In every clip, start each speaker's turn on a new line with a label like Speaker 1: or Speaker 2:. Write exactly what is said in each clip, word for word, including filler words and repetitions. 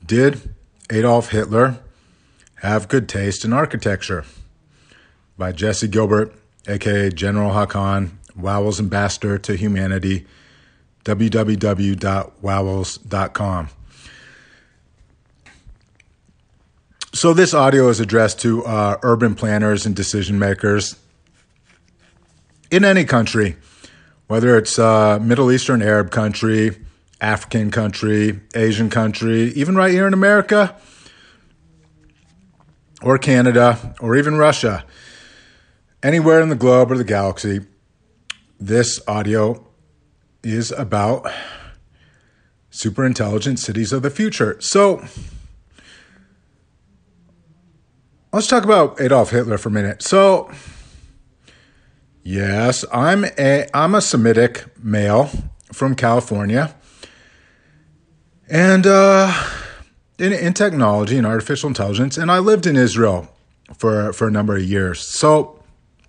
Speaker 1: Did Adolf Hitler have good taste in architecture? By Jesse Gilbert, aka General Hakan, Wowell's ambassador to humanity, w w w dot wowells dot com. So this audio is addressed to uh, urban planners and decision makers in any country, whether it's a Middle Eastern Arab country, African country, Asian country, even right here in America, or Canada, or even Russia. Anywhere in the globe or the galaxy, this audio is about super intelligent cities of the future. So let's talk about Adolf Hitler for a minute. So yes, I'm a I'm a Semitic male from California. And uh, in, in technology and artificial intelligence, and I lived in Israel for, for a number of years. So,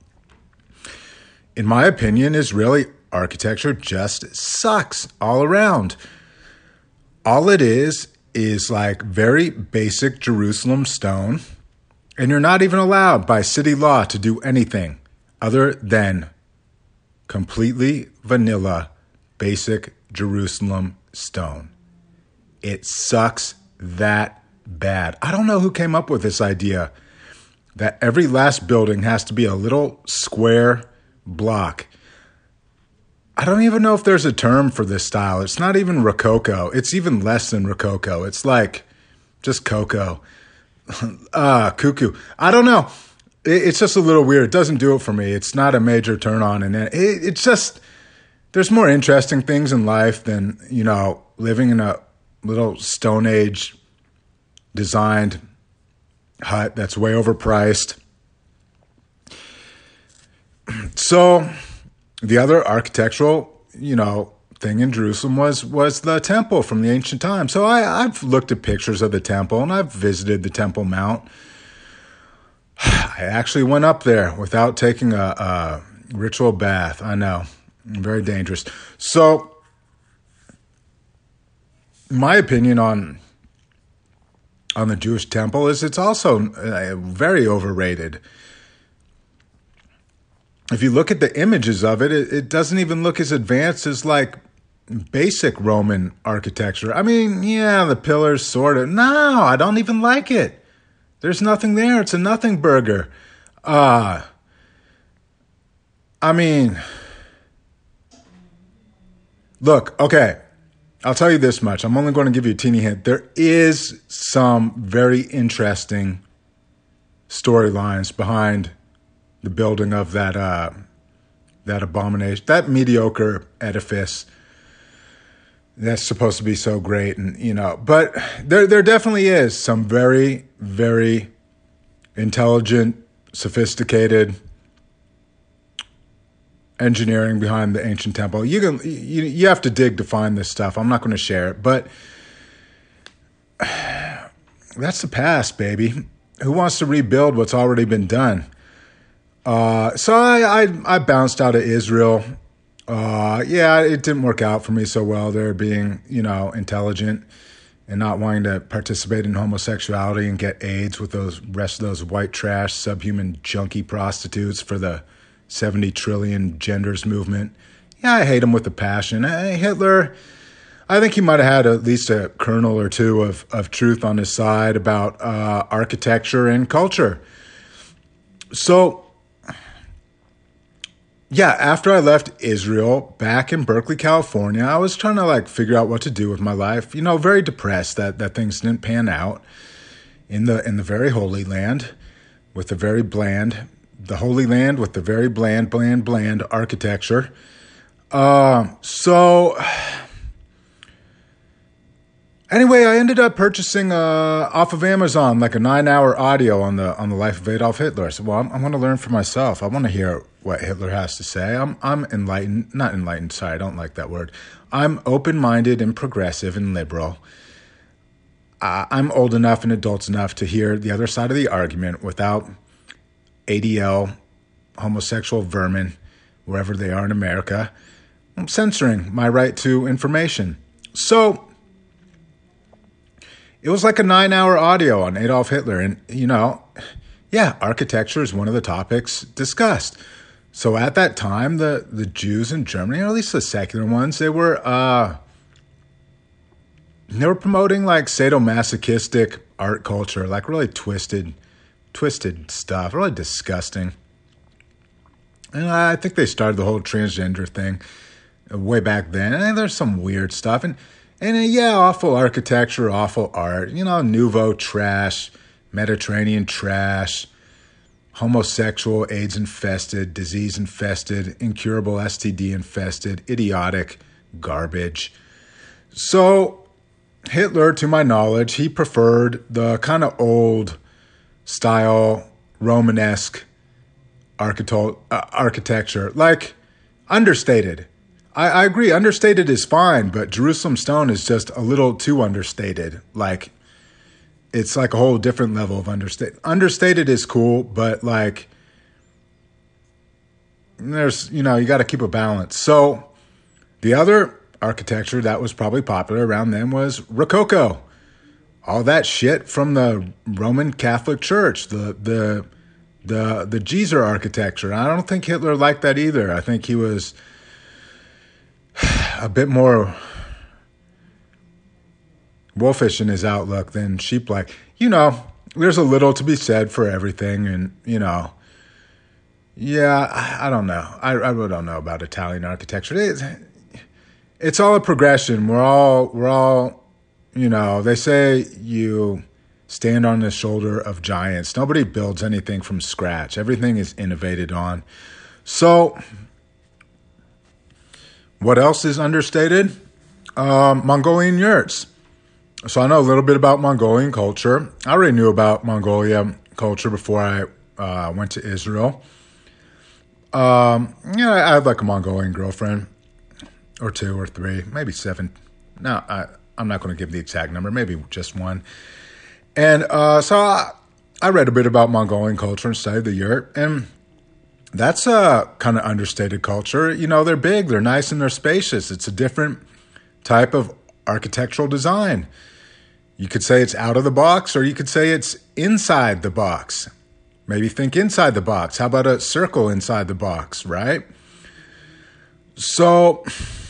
Speaker 1: in my opinion, Israeli architecture just sucks all around. All it is is like very basic Jerusalem stone, and you're not even allowed by city law to do anything other than completely vanilla, basic Jerusalem stone. It sucks that bad. I don't know who came up with this idea that every last building has to be a little square block. I don't even know if there's a term for this style. It's not even Rococo. It's even less than Rococo. It's like just Coco. Ah, uh, cuckoo. I don't know. It, it's just a little weird. It doesn't do it for me. It's not a major turn on. And it, it, it's just, there's more interesting things in life than, you know, living in a little Stone Age designed hut that's way overpriced. So the other architectural, you know, thing in Jerusalem was was the temple from the ancient times. So I, I've looked at pictures of the temple and I've visited the Temple Mount. I actually went up there without taking a, a ritual bath. I know, very dangerous. So my opinion on on the Jewish temple is it's also uh, very overrated. If you look at the images of it, it, it doesn't even look as advanced as like basic Roman architecture. I mean, yeah, the pillars sort of. No, I don't even like it. There's nothing there. It's a nothing burger. Uh, I mean, look, okay. I'll tell you this much. I'm only going to give you a teeny hint. There is some very interesting storylines behind the building of that uh, that abomination, that mediocre edifice that's supposed to be so great, and you know. But there, there definitely is some very, very intelligent, sophisticated engineering behind the ancient temple. You can you, you have to dig to find this stuff. I'm not going to share it, but that's the past, baby. Who wants to rebuild what's already been done? Uh, so I, I I bounced out of Israel. Uh, yeah, it didn't work out for me so well. There being, you know, intelligent and not wanting to participate in homosexuality and get AIDS with those rest of those white trash subhuman junkie prostitutes for the seventy trillion genders movement. Yeah, I hate him with a passion. Hey, Hitler, I think he might have had at least a kernel or two of, of truth on his side about uh, architecture and culture. So, yeah, after I left Israel, back in Berkeley, California, I was trying to like figure out what to do with my life. You know, very depressed that, that things didn't pan out in the in the very Holy Land with the very bland The Holy Land with the very bland, bland, bland architecture. Uh, so, anyway, I ended up purchasing uh, off of Amazon like a nine-hour audio on the on the life of Adolf Hitler. So, well, I'm, I want to learn for myself. I want to hear what Hitler has to say. I'm I'm enlightened, not enlightened. Sorry, I don't like that word. I'm open-minded and progressive and liberal. Uh, I'm old enough and adult enough to hear the other side of the argument without A D L, homosexual vermin, wherever they are in America, censoring my right to information. So, it was like a nine-hour audio on Adolf Hitler. And, you know, yeah, architecture is one of the topics discussed. So at that time, the, the Jews in Germany, or at least the secular ones, they were uh, they were promoting like sadomasochistic art culture, like really twisted, twisted stuff, really disgusting. And I think they started the whole transgender thing way back then. And there's some weird stuff. And, and uh, yeah, awful architecture, awful art. You know, Nouveau trash, Mediterranean trash, homosexual, AIDS-infested, disease-infested, incurable S T D-infested, idiotic garbage. So Hitler, to my knowledge, he preferred the kind of old style Romanesque architect- uh, architecture, like understated. I, I agree, understated is fine, but Jerusalem stone is just a little too understated. Like, it's like a whole different level of understated. Understated is cool, but like, there's, you know, you got to keep a balance. So the other architecture that was probably popular around then was Rococo. All that shit from the Roman Catholic Church, the the the the Geezer architecture. I don't think Hitler liked that either. I think he was a bit more wolfish in his outlook than sheep-like. You know, there's a little to be said for everything, and, you know, yeah, I, I don't know. I, I really don't know about Italian architecture. It's, it's all a progression. We're all, we're all, you know, they say you stand on the shoulder of giants. Nobody builds anything from scratch. Everything is innovated on. So, what else is understated? Um, Mongolian yurts. So I know a little bit about Mongolian culture. I already knew about Mongolia culture before I uh, went to Israel. Um, yeah, I had like a Mongolian girlfriend, or two, or three, maybe seven. No, I, I'm not going to give the exact number. Maybe just one. And uh, so I, I read a bit about Mongolian culture and studied the yurt, and that's a kind of understated culture. You know, they're big, they're nice, and they're spacious. It's a different type of architectural design. You could say it's out of the box, or you could say it's inside the box. Maybe think inside the box. How about a circle inside the box, right? So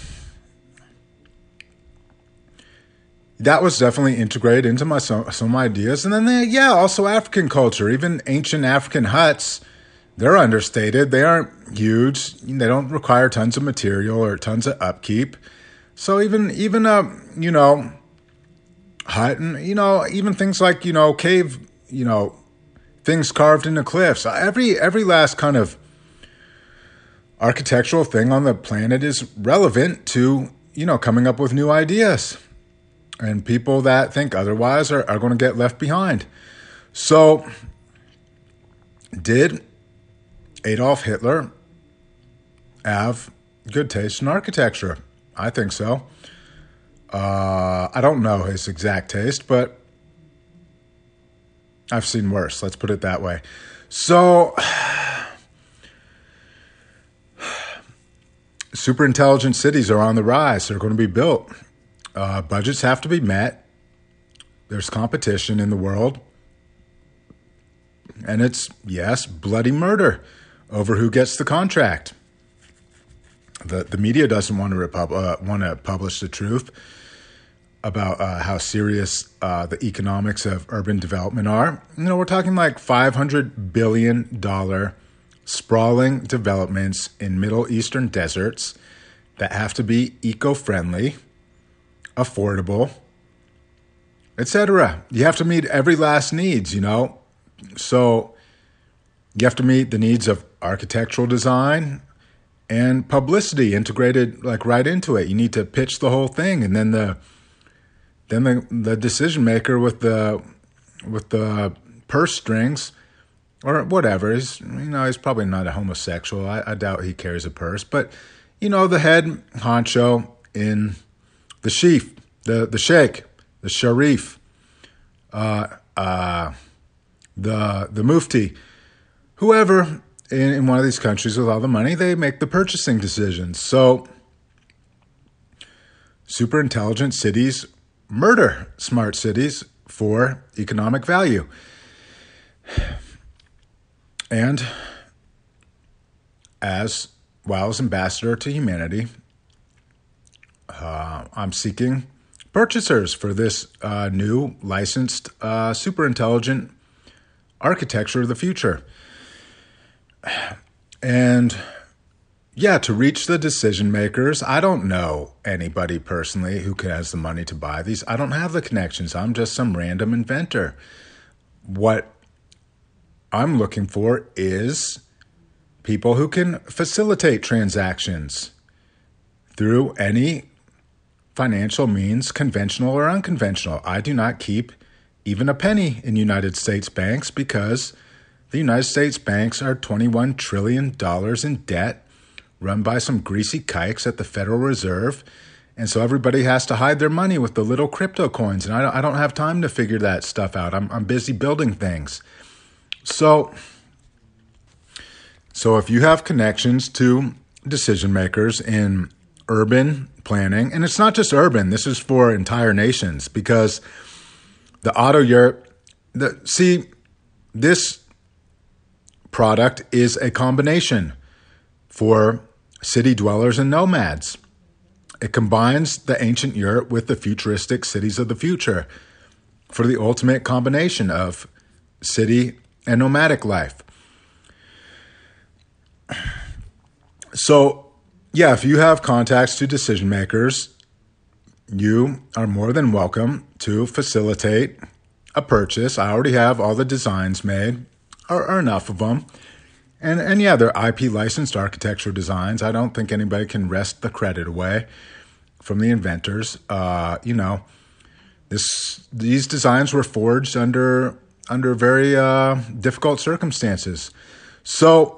Speaker 1: that was definitely integrated into my some, some ideas. And then, they, yeah, also African culture. Even ancient African huts, they're understated. They aren't huge. They don't require tons of material or tons of upkeep. So even, even a, you know, hut, and, you know, even things like, you know, cave, you know, things carved into cliffs. Every, every last kind of architectural thing on the planet is relevant to, you know, coming up with new ideas. And people that think otherwise are, are going to get left behind. So, did Adolf Hitler have good taste in architecture? I think so. Uh, I don't know his exact taste, but I've seen worse. Let's put it that way. So, super intelligent cities are on the rise. They're going to be built. Uh, budgets have to be met. There's competition in the world. And it's, yes, bloody murder over who gets the contract. The the media doesn't want to repub- uh, want to publish the truth about uh, how serious uh, the economics of urban development are. You know, we're talking like five hundred billion dollars sprawling developments in Middle Eastern deserts that have to be eco-friendly, affordable, et cetera. You have to meet every last needs, you know. So you have to meet the needs of architectural design and publicity integrated like right into it. You need to pitch the whole thing, and then the then the, the decision maker with the with the purse strings or whatever, he's, you know, he's probably not a homosexual. I, I doubt he carries a purse, but you know, the head honcho in the sheaf, the the sheikh, the sharif, uh, uh, the the mufti, whoever in, in one of these countries with all the money, they make the purchasing decisions. So, super intelligent cities murder smart cities for economic value. And as WOW's ambassador to humanity, uh, I'm seeking purchasers for this uh, new licensed uh, super intelligent architecture of the future. And yeah, to reach the decision makers, I don't know anybody personally who has the money to buy these. I don't have the connections. I'm just some random inventor. What I'm looking for is people who can facilitate transactions through any financial means, conventional or unconventional. I do not keep even a penny in United States banks because the United States banks are twenty-one trillion dollars in debt, run by some greasy kikes at the Federal Reserve. And so everybody has to hide their money with the little crypto coins. And I don't have time to figure that stuff out. I'm, I'm busy building things. So, so if you have connections to decision makers in urban planning, and it's not just urban, this is for entire nations, because the auto Europe, the, see, this product is a combination for city dwellers and nomads. It combines the ancient Europe with the futuristic cities of the future for the ultimate combination of city and nomadic life. So, yeah, if you have contacts to decision makers, you are more than welcome to facilitate a purchase. I already have all the designs made, or, or enough of them. And, and yeah, they're I P licensed architecture designs. I don't think anybody can wrest the credit away from the inventors. Uh, you know, this these designs were forged under under very uh, difficult circumstances. So,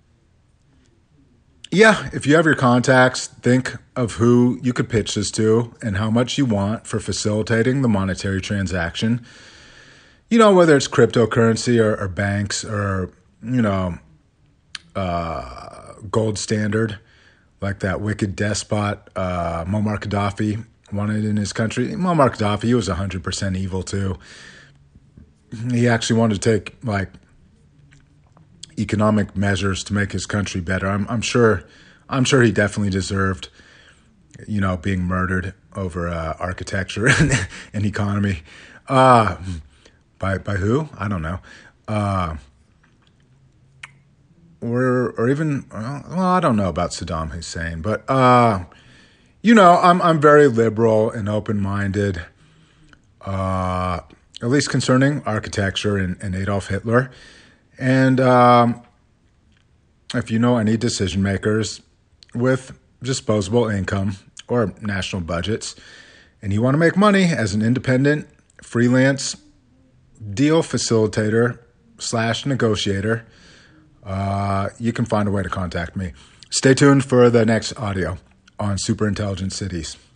Speaker 1: yeah, if you have your contacts, think of who you could pitch this to and how much you want for facilitating the monetary transaction. You know, whether it's cryptocurrency or, or banks or, you know, uh, gold standard, like that wicked despot uh, Muammar Gaddafi wanted in his country. Muammar Gaddafi, he was one hundred percent evil too. He actually wanted to take like economic measures to make his country better. I'm, I'm sure, I'm sure he definitely deserved, you know, being murdered over uh, architecture and, and economy. Uh, by by who? I don't know. Uh, or or even well, I don't know about Saddam Hussein, but uh, you know, I'm I'm very liberal and open-minded, uh, at least concerning architecture and, and Adolf Hitler. And um, if you know any decision makers with disposable income or national budgets, and you want to make money as an independent freelance deal facilitator slash negotiator, uh, you can find a way to contact me. Stay tuned for the next audio on Super Intelligent Cities.